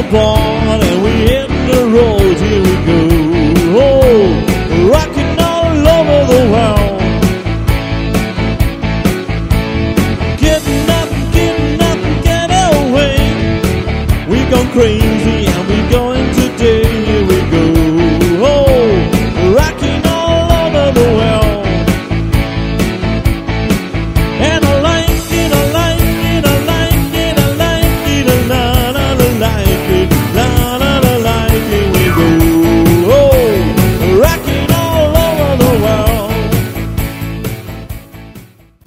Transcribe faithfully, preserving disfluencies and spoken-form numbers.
apart and we hit the road. Here we go, oh, rocking all over the world. Getting up, getting up, get away. We go crazy